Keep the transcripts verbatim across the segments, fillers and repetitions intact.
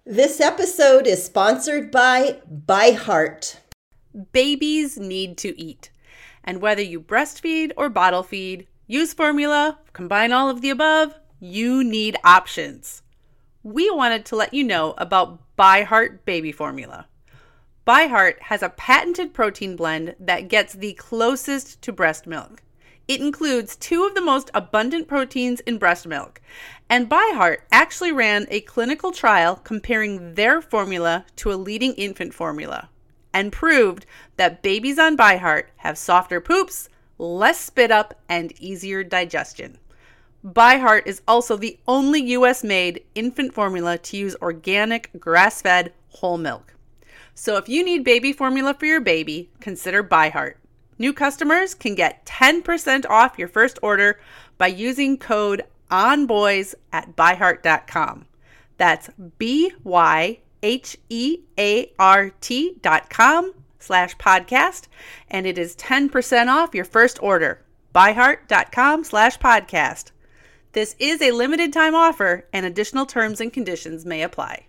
This episode is sponsored by ByHeart. Babies need to eat. And whether you breastfeed or bottle feed, use formula, combine all of the above, you need options. We wanted to let you know about ByHeart Baby Formula. ByHeart has a patented protein blend that gets the closest to breast milk. It includes two of the most abundant proteins in breast milk. And ByHeart actually ran a clinical trial comparing their formula to a leading infant formula and proved that babies on ByHeart have softer poops, less spit up, and easier digestion. ByHeart is also the only U S-made infant formula to use organic, grass-fed, whole milk. So if you need baby formula for your baby, consider ByHeart. New customers can get ten percent off your first order by using code ONBOYS at by heart dot com. That's B Y H E A R T dot com slash podcast, and it is ten percent off your first order. by heart dot com slash podcast. This is a limited time offer, and additional terms and conditions may apply.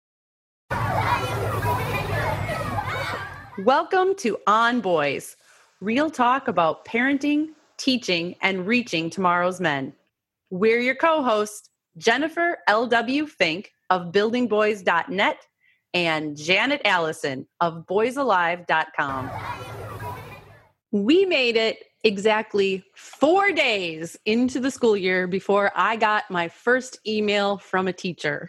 Welcome to On Boys, real talk about parenting, teaching, and reaching tomorrow's men. We're your co-hosts, Jennifer L W. Fink of building boys dot net and Janet Allison of boys alive dot com. We made it exactly four days into the school year before I got my first email from a teacher.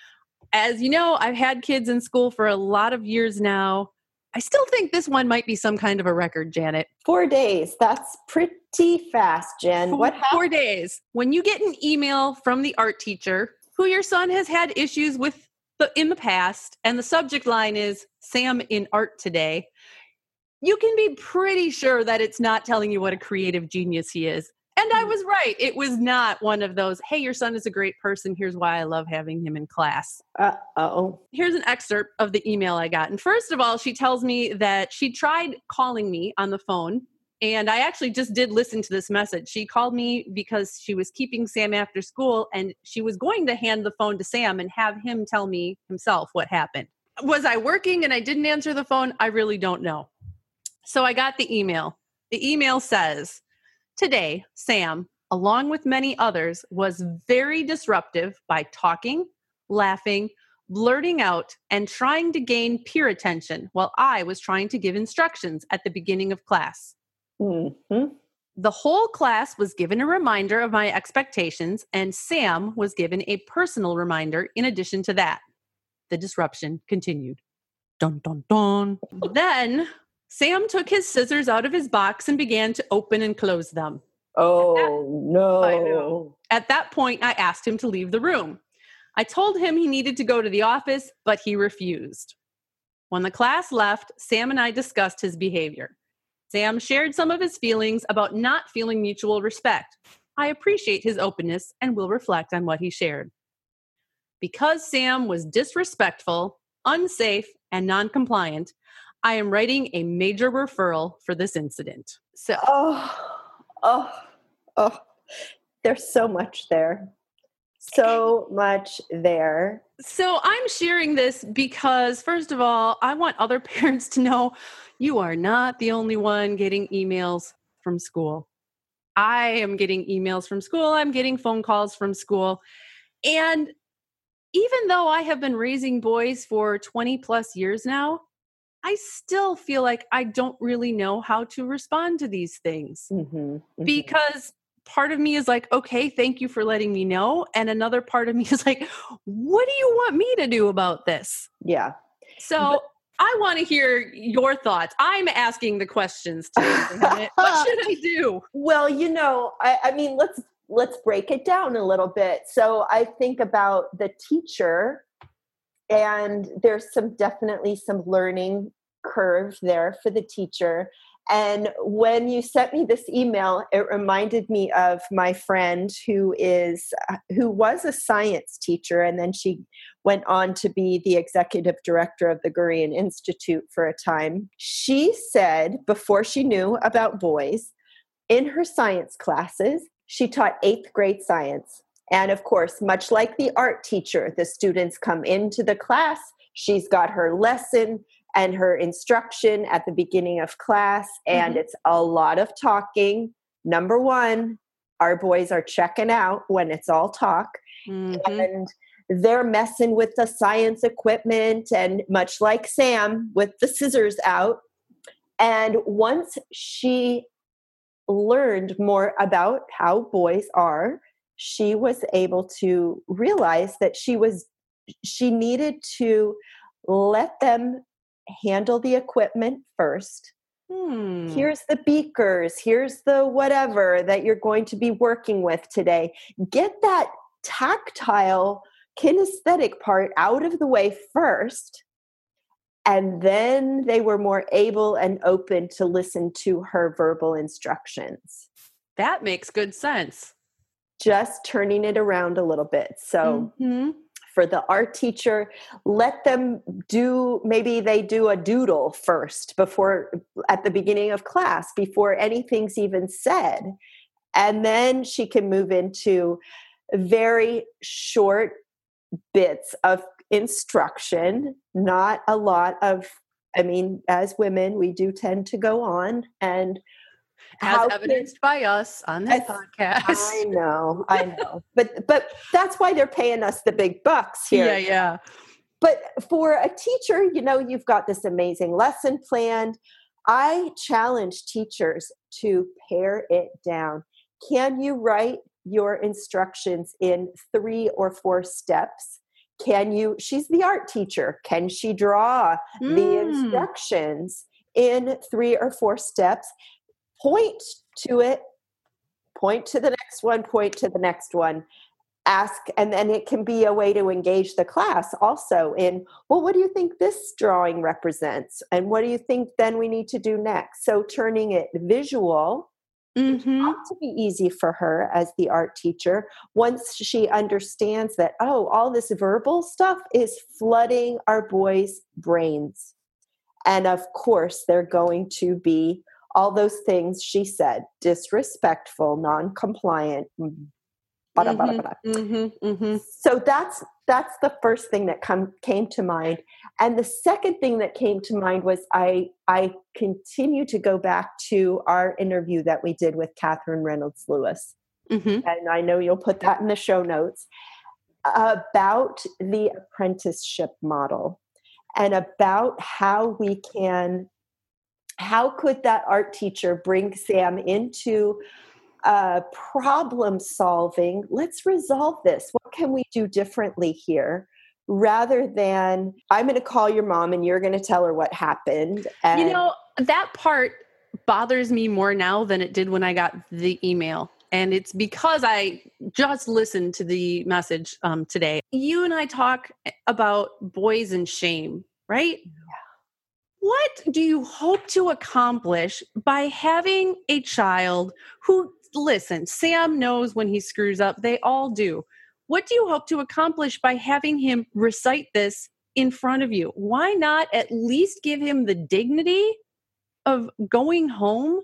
As you know, I've had kids in school for a lot of years now. I still think this one might be some kind of a record, Janet. Four days. That's pretty fast, Jen. Four, what happened? Four days. When you get an email from the art teacher who your son has had issues with the, in the past, and the subject line is Sam in art today, you can be pretty sure that it's not telling you what a creative genius he is. And I was right. It was not one of those, hey, your son is a great person. Here's why I love having him in class. Uh-oh. Here's an excerpt of the email I got. And first of all, she tells me that she tried calling me on the phone. And I actually just did listen to this message. She called me because she was keeping Sam after school, and she was going to hand the phone to Sam and have him tell me himself what happened. Was I working and I didn't answer the phone? I really don't know. So I got the email. The email says, today, Sam, along with many others, was very disruptive by talking, laughing, blurting out, and trying to gain peer attention while I was trying to give instructions at the beginning of class. Mm-hmm. The whole class was given a reminder of my expectations, and Sam was given a personal reminder in addition to that. The disruption continued. Dun, dun, dun. Then Sam took his scissors out of his box and began to open and close them. Oh, that, no. I know. At that point, I asked him to leave the room. I told him he needed to go to the office, but he refused. When the class left, Sam and I discussed his behavior. Sam shared some of his feelings about not feeling mutual respect. I appreciate his openness and will reflect on what he shared. Because Sam was disrespectful, unsafe, and non-compliant, I am writing a major referral for this incident. So, oh, oh, oh, there's so much there. So much there. So I'm sharing this because, first of all, I want other parents to know you are not the only one getting emails from school. I am getting emails from school. I'm getting phone calls from school. And even though I have been raising boys for twenty plus years now, I still feel like I don't really know how to respond to these things. Mm-hmm, mm-hmm. Because part of me is like, okay, thank you for letting me know. And another part of me is like, what do you want me to do about this? Yeah. So but- I want to hear your thoughts. I'm asking the questions today. What should I do? Well, you know, I, I mean, let's let's break it down a little bit. So I think about the teacher, and there's some definitely some learning curve there for the teacher. And when you sent me this email, it reminded me of my friend who is who was a science teacher, and then she went on to be the executive director of the Gurian Institute for a time. She said, before she knew about boys, in her science classes, she taught eighth grade science. And of course, much like the art teacher, the students come into the class, she's got her lesson and her instruction at the beginning of class, and mm-hmm. it's a lot of talking. Number one, our boys are checking out when it's all talk, mm-hmm. and they're messing with the science equipment, and much like Sam with the scissors out. And once she learned more about how boys are, she was able to realize that she was she needed to let them handle the equipment first. Hmm. Here's the beakers, here's the whatever that you're going to be working with today. Get that tactile kinesthetic part out of the way first. And then they were more able and open to listen to her verbal instructions. That makes good sense. Just turning it around a little bit. So mm-hmm. for the art teacher, let them do, maybe they do a doodle first before, at the beginning of class, before anything's even said. And then she can move into very short bits of instruction, not a lot of, I mean, as women, we do tend to go on, and as evidenced can, by us on this podcast. I know, I know. But but that's why they're paying us the big bucks here. Yeah, yeah. But for a teacher, you know, you've got this amazing lesson planned. I challenge teachers to pare it down. Can you write your instructions in three or four steps? Can you, she's the art teacher. Can she draw mm. the instructions in three or four steps? Point to it, point to the next one, point to the next one. Ask, and then it can be a way to engage the class also in, well, what do you think this drawing represents? And what do you think then we need to do next? So turning it visual, mm-hmm. ought to be easy for her as the art teacher once she understands that, oh, all this verbal stuff is flooding our boys' brains. And of course, they're going to be all those things she said: disrespectful, non-compliant. Bada, mm-hmm, bada, bada. Mm-hmm, mm-hmm. So that's that's the first thing that come came to mind. And the second thing that came to mind was I I continue to go back to our interview that we did with Catherine Reynolds Lewis. Mm-hmm. And I know you'll put that in the show notes, about the apprenticeship model and about how we can, how could that art teacher bring Sam into Uh, problem solving. Let's resolve this. What can we do differently here? Rather than, I'm going to call your mom and you're going to tell her what happened. And you know, that part bothers me more now than it did when I got the email. And it's because I just listened to the message um, today. You and I talk about boys and shame, right? Yeah. What do you hope to accomplish by having a child who, listen, Sam knows when he screws up. They all do. What do you hope to accomplish by having him recite this in front of you? Why not at least give him the dignity of going home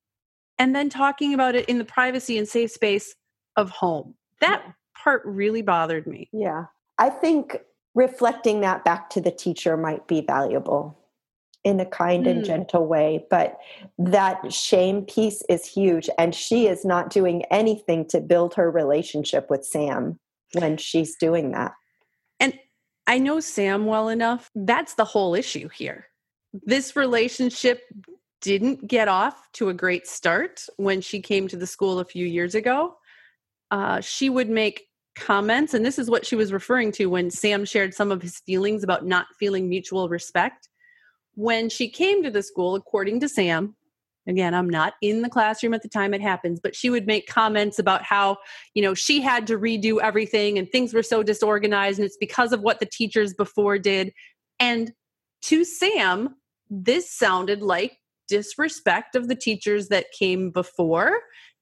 and then talking about it in the privacy and safe space of home? That yeah. part really bothered me. Yeah. I think reflecting that back to the teacher might be valuable in a kind mm. and gentle way. But that shame piece is huge. And she is not doing anything to build her relationship with Sam when she's doing that. And I know Sam well enough. That's the whole issue here. This relationship didn't get off to a great start when she came to the school a few years ago. Uh, she would make comments, and this is what she was referring to when Sam shared some of his feelings about not feeling mutual respect. When she came to the school, according to Sam, again, I'm not in the classroom at the time it happens, but she would make comments about how, you know, she had to redo everything and things were so disorganized and it's because of what the teachers before did. And to Sam, this sounded like disrespect of the teachers that came before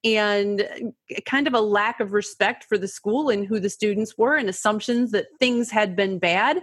and kind of a lack of respect for the school and who the students were and assumptions that things had been bad.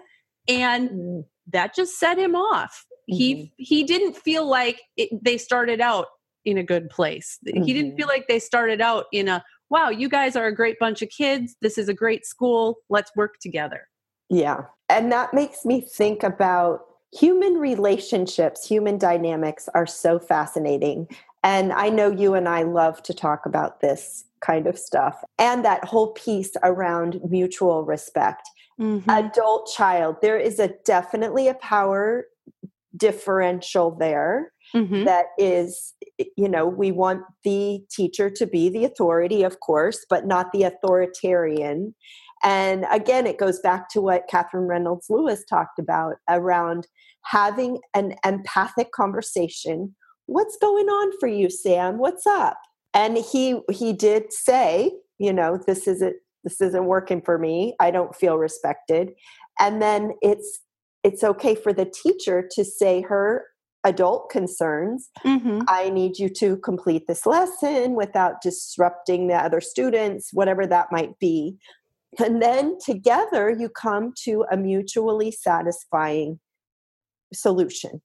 And that just set him off. He mm-hmm. he didn't feel like it, they started out in a good place. Mm-hmm. He didn't feel like they started out in a wow, you guys are a great bunch of kids. This is a great school. Let's work together. Yeah. And that makes me think about human relationships, human dynamics are so fascinating. And I know you and I love to talk about this kind of stuff and that whole piece around mutual respect. Mm-hmm. Adult child, there is a definitely a power differential there. Mm-hmm. That is, you know, we want the teacher to be the authority, of course, but not the authoritarian. And again, it goes back to what Catherine Reynolds Lewis talked about around having an empathic conversation. What's going on for you, Sam? What's up? And he he did say, you know, this isn't this isn't working for me. I don't feel respected. And then it's it's okay for the teacher to say her adult concerns. Mm-hmm. I need you to complete this lesson without disrupting the other students, whatever that might be. And then together you come to a mutually satisfying solution.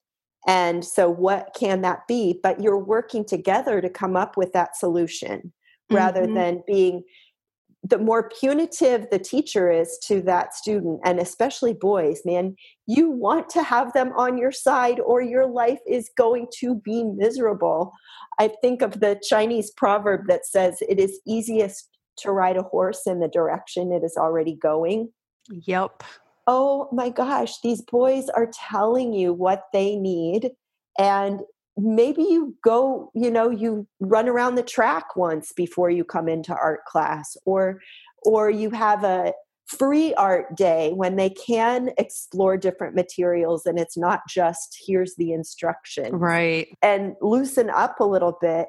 And so what can that be? But you're working together to come up with that solution rather mm-hmm. than being the more punitive the teacher is to that student, and especially boys, man, you want to have them on your side or your life is going to be miserable. I think of the Chinese proverb that says it is easiest to ride a horse in the direction it is already going. Yep. Oh my gosh, these boys are telling you what they need. And maybe you go, you know, you run around the track once before you come into art class, or, or you have a free art day when they can explore different materials and it's not just here's the instruction. Right. And loosen up a little bit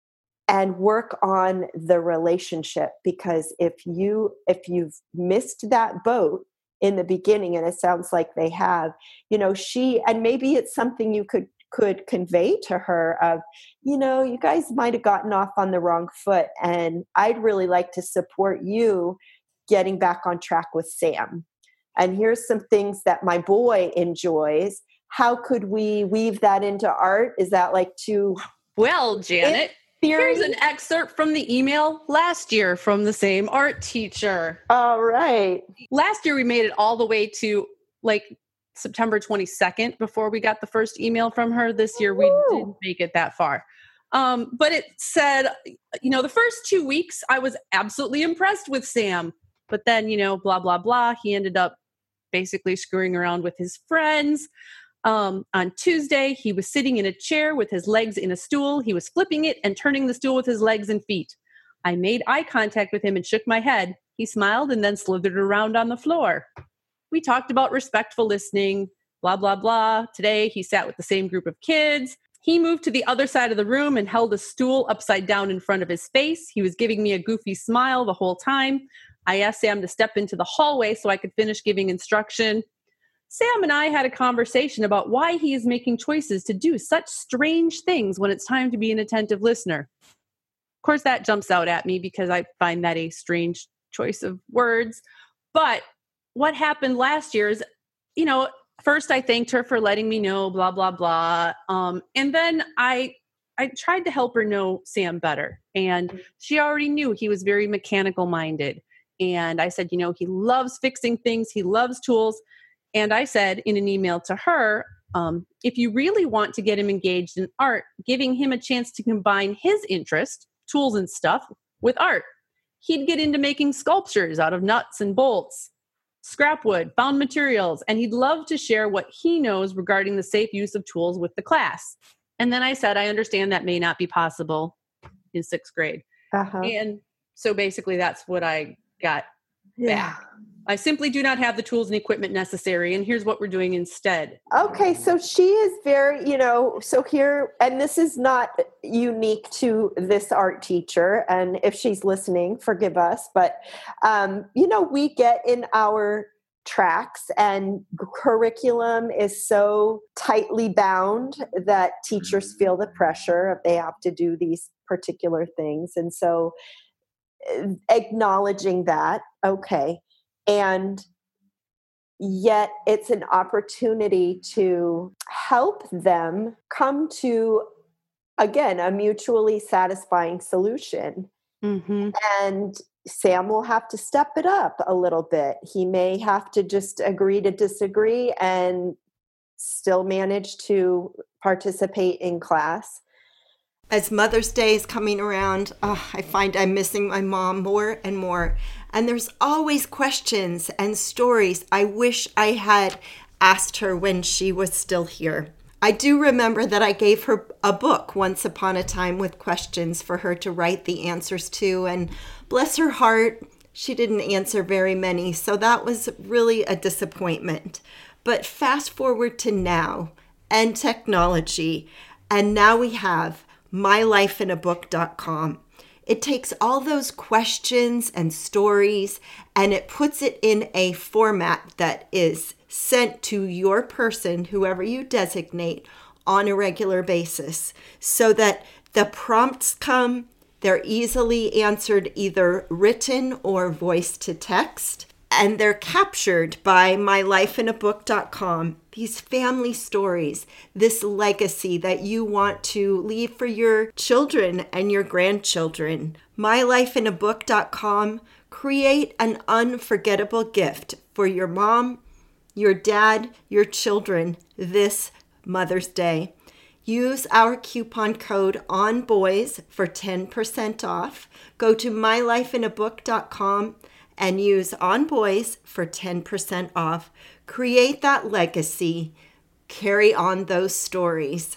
and work on the relationship, because if you, if you've missed that boat in the beginning, and it sounds like they have, you know, she, and maybe it's something you could could convey to her of, you know, you guys might have gotten off on the wrong foot, and I'd really like to support you getting back on track with Sam. And here's some things that my boy enjoys. How could we weave that into art? Is that like too... Well, Janet, here's an excerpt from the email last year from the same art teacher. All right. Last year, we made it all the way to like September twenty-second before we got the first email from her. This year, we Woo. didn't make it that far. Um, but it said, you know, the first two weeks, I was absolutely impressed with Sam. But then, you know, blah, blah, blah. He ended up basically screwing around with his friends. Um, on Tuesday, he was sitting in a chair with his legs in a stool. He was flipping it and turning the stool with his legs and feet. I made eye contact with him and shook my head. He smiled and then slithered around on the floor. We talked about respectful listening, blah, blah, blah. Today, he sat with the same group of kids. He moved to the other side of the room and held a stool upside down in front of his face. He was giving me a goofy smile the whole time. I asked Sam to step into the hallway so I could finish giving instruction. Sam and I had a conversation about why he is making choices to do such strange things when it's time to be an attentive listener. Of course, that jumps out at me because I find that a strange choice of words. But what happened last year is, you know, first I thanked her for letting me know, blah, blah, blah. Um, and then I I tried to help her know Sam better. And she already knew he was very mechanical minded. And I said, you know, he loves fixing things. He loves tools. And I said in an email to her, um, if you really want to get him engaged in art, giving him a chance to combine his interest, tools and stuff, with art. He'd get into making sculptures out of nuts and bolts, scrap wood, found materials, and he'd love to share what he knows regarding the safe use of tools with the class. And then I said, I understand that may not be possible in sixth grade. Uh-huh. And so basically that's what I got yeah. back. I simply do not have the tools and equipment necessary, and here's what we're doing instead. Okay, so she is very, you know, so here, and this is not unique to this art teacher, and if she's listening, forgive us, but, um, you know, we get in our tracks and curriculum is so tightly bound that teachers feel the pressure of they have to do these particular things. And so acknowledging that, okay. And yet it's an opportunity to help them come to, again, a mutually satisfying solution. Mm-hmm. And Sam will have to step it up a little bit. He may have to just agree to disagree and still manage to participate in class. As Mother's Day is coming around, oh, I find I'm missing my mom more and more. And there's always questions and stories I wish I had asked her when she was still here. I do remember that I gave her a book once upon a time with questions for her to write the answers to, and bless her heart, she didn't answer very many, so that was really a disappointment. But fast forward to now and technology, and now we have my life in a book dot com. It takes all those questions and stories and it puts it in a format that is sent to your person, whoever you designate, on a regular basis, so that the prompts come, they're easily answered either written or voice to text, and they're captured by my life in a book dot com. These family stories, this legacy that you want to leave for your children and your grandchildren. my life in a book dot com. Create an unforgettable gift for your mom, your dad, your children this Mother's Day. Use our coupon code ONBOYS for ten percent off. Go to my life in a book dot com and use ONBOYS for ten percent off. Create that legacy. Carry on those stories.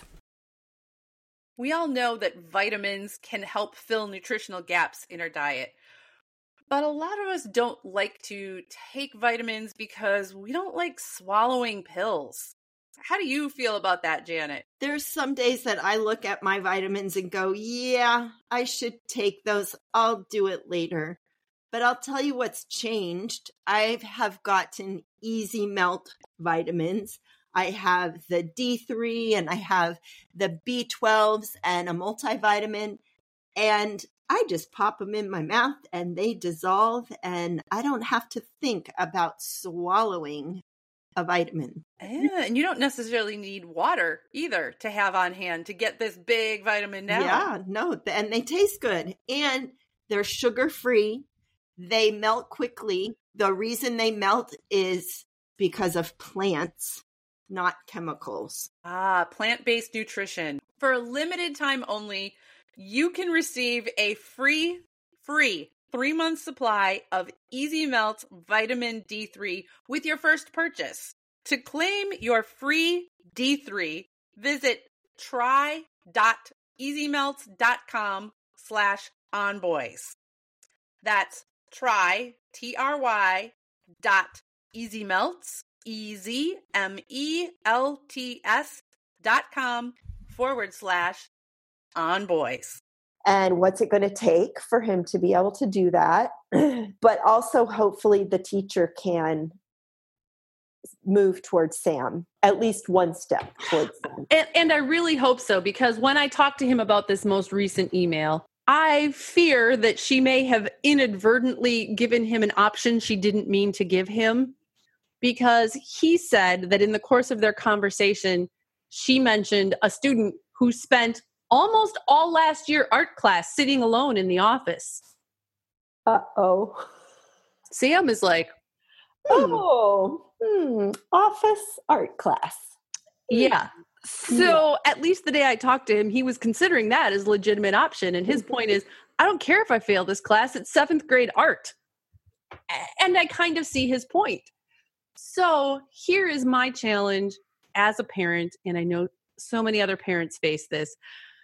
We all know that vitamins can help fill nutritional gaps in our diet. But a lot of us don't like to take vitamins because we don't like swallowing pills. How do you feel about that, Janet? There's some days that I look at my vitamins and go, yeah, I should take those. I'll do it later. But I'll tell you what's changed. I have gotten Easy Melt vitamins. I have the D three and I have the B twelves and a multivitamin. And I just pop them in my mouth and they dissolve and I don't have to think about swallowing a vitamin. Yeah, and you don't necessarily need water either to have on hand to get this big vitamin down. Yeah, no, and they taste good. And they're sugar-free. They melt quickly. The reason they melt is because of plants, not chemicals. Ah, plant-based nutrition. For a limited time only, you can receive a free, free three-month supply of Easy Melt Vitamin D three with your first purchase. To claim your free D three, visit try.easymelt.com slash onboys. That's try, T R Y, dot easymelts, E Z M E L T S dot com forward slash onboys. And what's it going to take for him to be able to do that? But also, hopefully, the teacher can move towards Sam, at least one step towards Sam. And, and I really hope so, because when I talked to him about this most recent email, I fear that she may have inadvertently given him an option she didn't mean to give him, because he said that in the course of their conversation, she mentioned a student who spent almost all last year art class sitting alone in the office. Uh-oh. Sam is like, hmm. oh, hmm, office art class. Yeah. So yeah. At least the day I talked to him, he was considering that as a legitimate option. And his point is, I don't care if I fail this class, it's seventh grade art. And I kind of see his point. So here is my challenge as a parent, and I know so many other parents face this.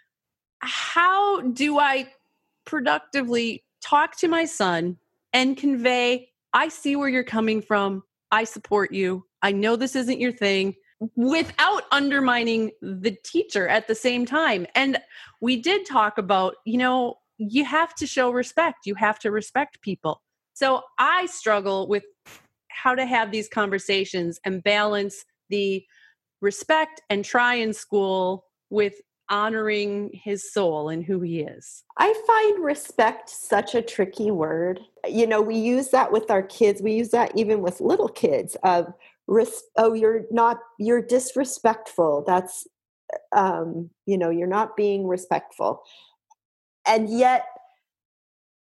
How do I productively talk to my son and convey, I see where you're coming from, I support you, I know this isn't your thing, without undermining the teacher at the same time? And we did talk about, you know, you have to show respect. You have to respect people. So I struggle with how to have these conversations and balance the respect and try in school with honoring his soul and who he is. I find respect such a tricky word. You know, we use that with our kids. We use that even with little kids of, res- oh, you're not, you're disrespectful. That's, um, you know, you're not being respectful. And yet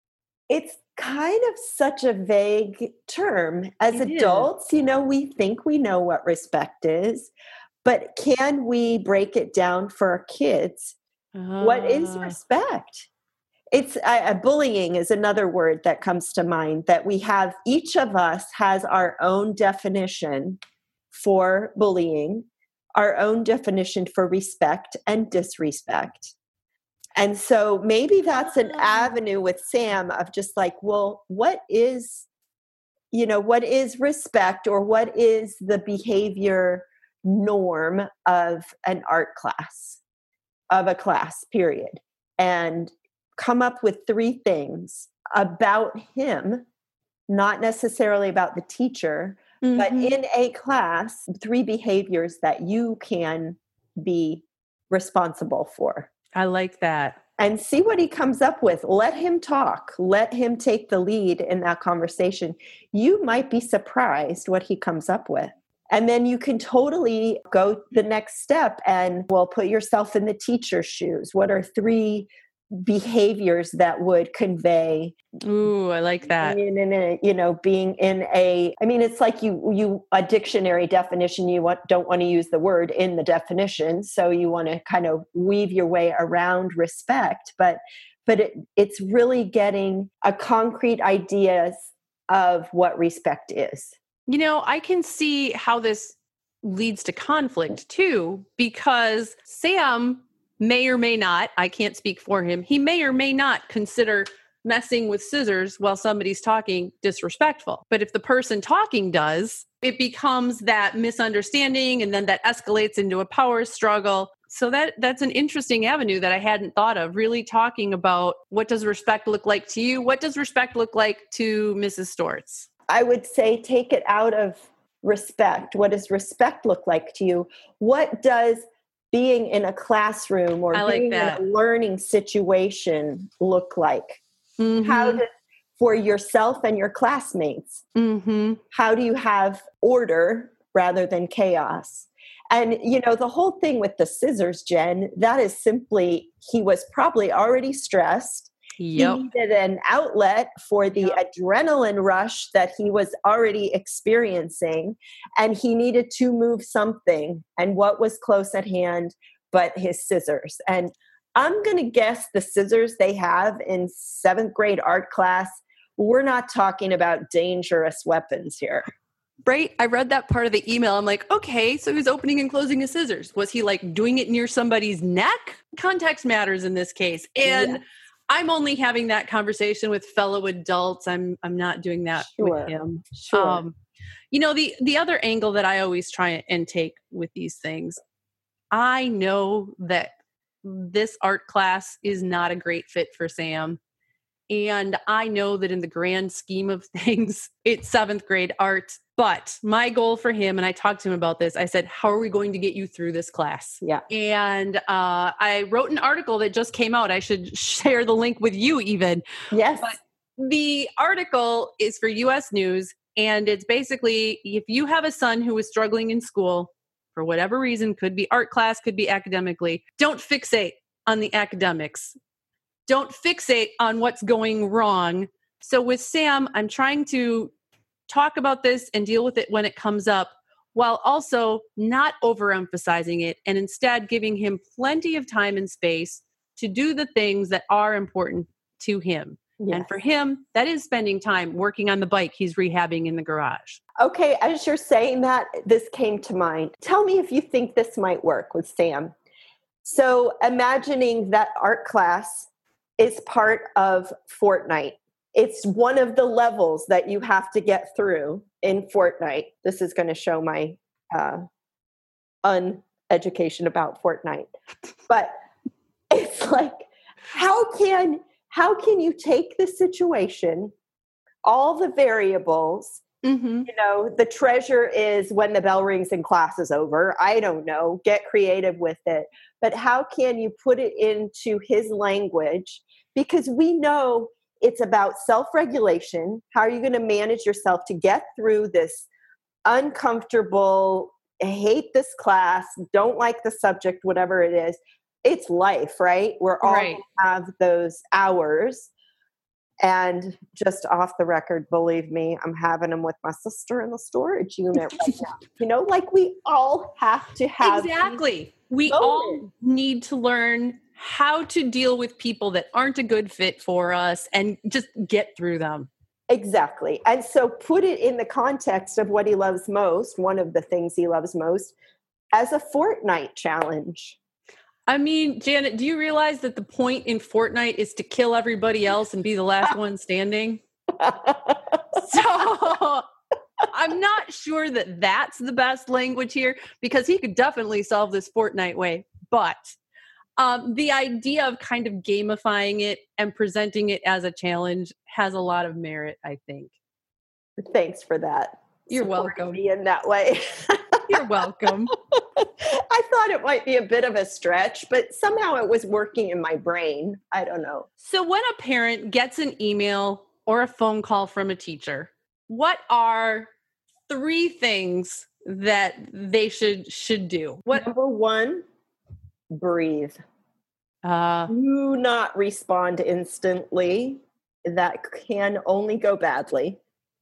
It's kind of such a vague term. As It is. adults, you know, we think we know what respect is, but can we break it down for our kids? What is Ah. respect? It's uh, bullying is another word that comes to mind, that we have, each of us has our own definition for bullying, our own definition for respect and disrespect. And so maybe that's an avenue with Sam of just like, well, what is, you know, what is respect, or what is the behavior norm of an art class, of a class, period. And come up with three things about him, not necessarily about the teacher, mm-hmm. but in a class, three behaviors that you can be responsible for. I like that. And see what he comes up with. Let him talk. Let him take the lead in that conversation. You might be surprised what he comes up with. And then you can totally go the next step and, well, put yourself in the teacher's shoes. What are three behaviors that would convey? Ooh, I like that. In, in a, you know, being in a, I mean, it's like you, you, a dictionary definition, you want, don't want to use the word in the definition. So you want to kind of weave your way around respect, but, but it, it's really getting a concrete ideas of what respect is. You know, I can see how this leads to conflict too, because Sam may or may not, I can't speak for him, he may or may not consider messing with scissors while somebody's talking disrespectful. But if the person talking does, it becomes that misunderstanding, and then that escalates into a power struggle. So that that's an interesting avenue that I hadn't thought of, really talking about what does respect look like to you? What does respect look like to Missus Stortz? I would say take it out of respect. What does respect look like to you? What does being in a classroom or like being that. in a learning situation look like? Mm-hmm. How does, for yourself and your classmates, mm-hmm. how do you have order rather than chaos? And, you know, the whole thing with the scissors, Jen, that is simply, he was probably already stressed. Yep. He needed an outlet for the Yep. adrenaline rush that he was already experiencing. And he needed to move something. And what was close at hand but his scissors? And I'm going to guess the scissors they have in seventh grade art class, we're not talking about dangerous weapons here. Right? I read that part of the email. I'm like, okay, so he's opening and closing his scissors. Was he like doing it near somebody's neck? Context matters in this case. And Yeah. I'm only having that conversation with fellow adults. I'm I'm not doing that Sure. with him. Sure. Um, you know, the the other angle that I always try and take with these things, I know that this art class is not a great fit for Sam. And I know that in the grand scheme of things, it's seventh grade art. But my goal for him, and I talked to him about this, I said, how are we going to get you through this class? Yeah. And uh, I wrote an article that just came out. I should share the link with you even. Yes. But the article is for U S News. And it's basically, if you have a son who is struggling in school for whatever reason, could be art class, could be academically, don't fixate on the academics. Don't fixate on what's going wrong. So with Sam, I'm trying to talk about this and deal with it when it comes up, while also not overemphasizing it, and instead giving him plenty of time and space to do the things that are important to him. Yes. And for him, that is spending time working on the bike he's rehabbing in the garage. Okay, as you're saying that, this came to mind. Tell me if you think this might work with Sam. So imagining that art class is part of Fortnite. It's one of the levels that you have to get through in Fortnite. This is going to show my uh, uneducation about Fortnite. But it's like, how can how can you take the situation, all the variables, Mm-hmm. you know, the treasure is when the bell rings and class is over. I don't know. Get creative with it. But how can you put it into his language? Because we know it's about self-regulation. How are you going to manage yourself to get through this uncomfortable, hate this class, don't like the subject, whatever it is? It's life, right? We're all Right. going to have those hours. And just off the record, believe me, I'm having them with my sister in the storage unit right now. You know, like we all have to have. Exactly. We moments. all need to learn how to deal with people that aren't a good fit for us and just get through them. Exactly. And so put it in the context of what he loves most, one of the things he loves most, as a Fortnite challenge. I mean, Janet, do you realize that the point in Fortnite is to kill everybody else and be the last one standing? So I'm not sure that that's the best language here, because he could definitely solve this Fortnite way. But um, the idea of kind of gamifying it and presenting it as a challenge has a lot of merit, I think. Thanks for that. You're Supporting welcome. me in that way. You're welcome. I thought it might be a bit of a stretch, but somehow it was working in my brain. I don't know. So when a parent gets an email or a phone call from a teacher, what are three things that they should should do? What? Number one, breathe. Uh, Do not respond instantly. That can only go badly.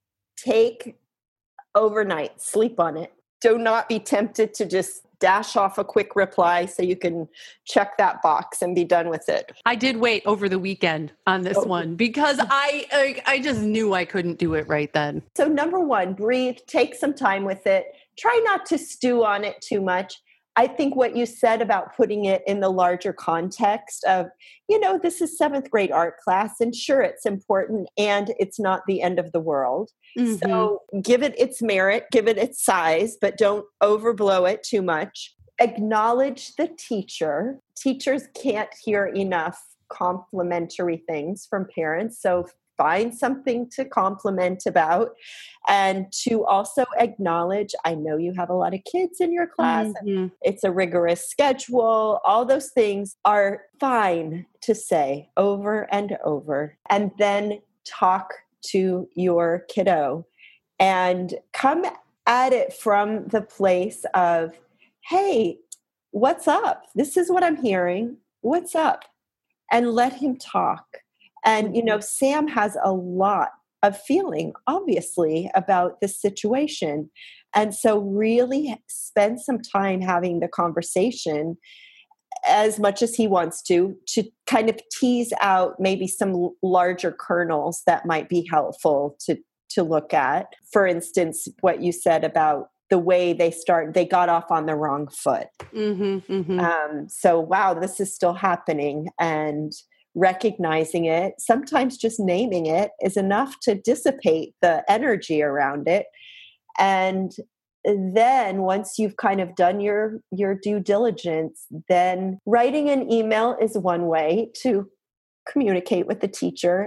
Take overnight, sleep on it. Do not be tempted to just dash off a quick reply so you can check that box and be done with it. I did wait over the weekend on this Oh. one because I, I I just knew I couldn't do it right then. So number one, breathe, take some time with it. Try not to stew on it too much. I think what you said about putting it in the larger context of, you know, this is seventh grade art class, and sure, it's important and it's not the end of the world. Mm-hmm. So give it its merit, give it its size, but don't overblow it too much. Acknowledge the teacher. Teachers can't hear enough complimentary things from parents. So find something to compliment about, and to also acknowledge, I know you have a lot of kids in your class. Mm-hmm. It's a rigorous schedule. All those things are fine to say over and over, and then talk to your kiddo and come at it from the place of, hey, what's up? This is what I'm hearing. What's up? And let him talk. And, you know, Sam has a lot of feeling, obviously, about this situation. And so really spend some time having the conversation as much as he wants to, to kind of tease out maybe some larger kernels that might be helpful to, to look at. For instance, what you said about the way they start, they got off on the wrong foot. Mm-hmm, mm-hmm. Um, so, wow, this is still happening. And recognizing it, sometimes just naming it is enough to dissipate the energy around it. And then once you've kind of done your, your due diligence, then writing an email is one way to communicate with the teacher,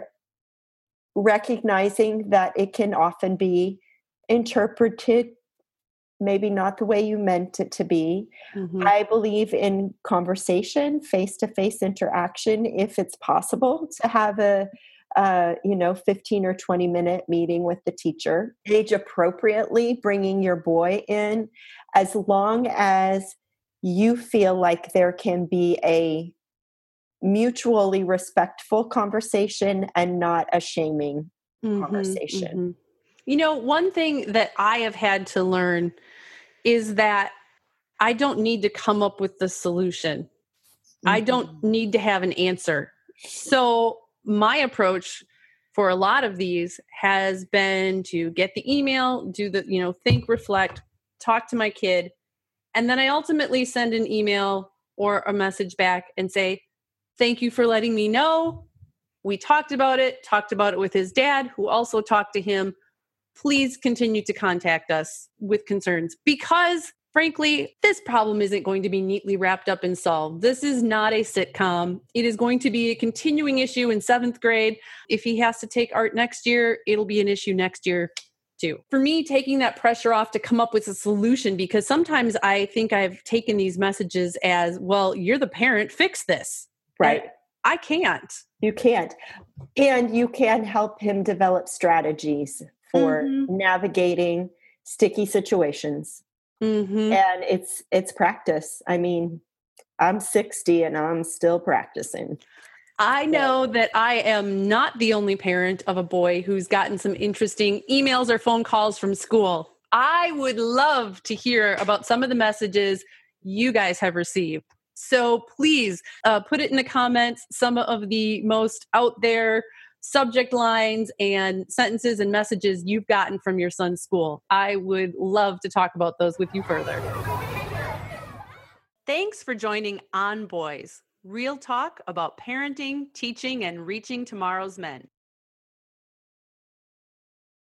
recognizing that it can often be interpreted maybe not the way you meant it to be. Mm-hmm. I believe in conversation, face-to-face interaction, if it's possible to have a, uh, you know, fifteen or twenty minute meeting with the teacher, age appropriately, bringing your boy in, as long as you feel like there can be a mutually respectful conversation and not a shaming Mm-hmm, conversation. mm-hmm. You know, one thing that I have had to learn is that I don't need to come up with the solution. Mm-hmm. I don't need to have an answer. So my approach for a lot of these has been to get the email, do the, you know, think, reflect, talk to my kid. And then I ultimately send an email or a message back and say, thank you for letting me know. We talked about it, talked about it with his dad, who also talked to him. Please continue to contact us with concerns, because frankly, this problem isn't going to be neatly wrapped up and solved. This is not a sitcom. It is going to be a continuing issue in seventh grade. If he has to take art next year, it'll be an issue next year too. For me, taking that pressure off to come up with a solution, because sometimes I think I've taken these messages as, well, you're the parent, fix this. Right. And I can't. You can't. And you can help him develop strategies for Mm-hmm. navigating sticky situations. Mm-hmm. And it's it's practice. I mean, I'm sixty and I'm still practicing. I know that I am not the only parent of a boy who's gotten some interesting emails or phone calls from school. I would love to hear about some of the messages you guys have received. So please uh, put it in the comments, some of the most out there subject lines and sentences and messages you've gotten from your son's school. I would love to talk about those with you further. Thanks for joining On Boys, real talk about parenting, teaching, and reaching tomorrow's men.